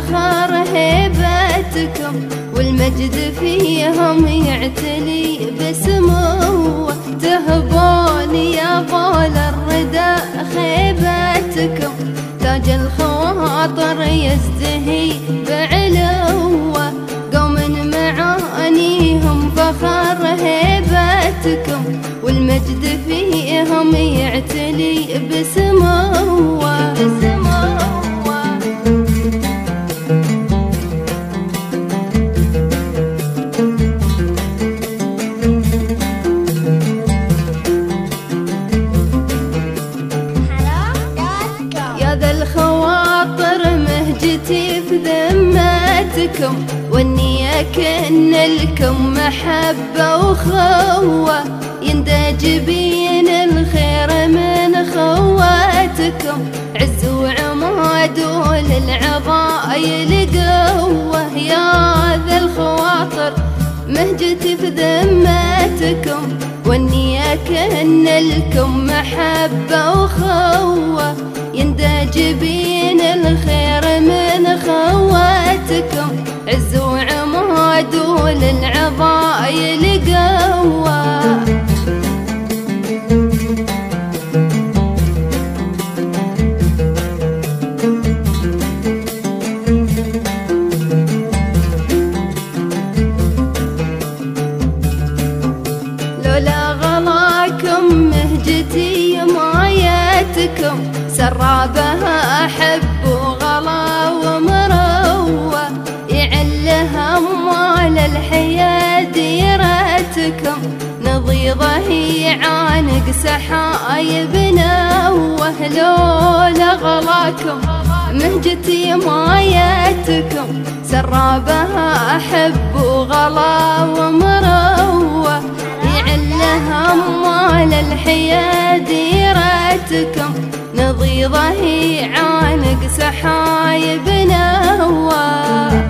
فخر هيبتكم والمجد فيهم يعتلي بسمو. تهبون يا طول الردى خيبتكم تاج الخواطر يزدهي بعلوه. قوم معانيهم فخر هيبتكم والمجد فيهم يعتلي بسموه. يا ذا الخواطر مهجتي في ذمتكم والنية كن لكم محبة وخوة. يندج بين الخير من خواتكم عز وعماد وللعضايل قوة. يا ذا الخواطر مهجتي في ذمتكم والنية كن لكم محبة وخوة. يندج بين الخير من خواتكم عز وعماد وللعضايل قوة. لولا غلاكم مهجتي مايتكم سرابها أحب وغلا ومروة. يعلها أموال الحياة ديرتكم نضيضه يعانق سحايب نوه. لولا غلاكم مهجتي مايتكم سرابها أحب وغلا ومروة. يعلها أموال الحياة ديرتكم نضيضه يعانق سحايب نوه.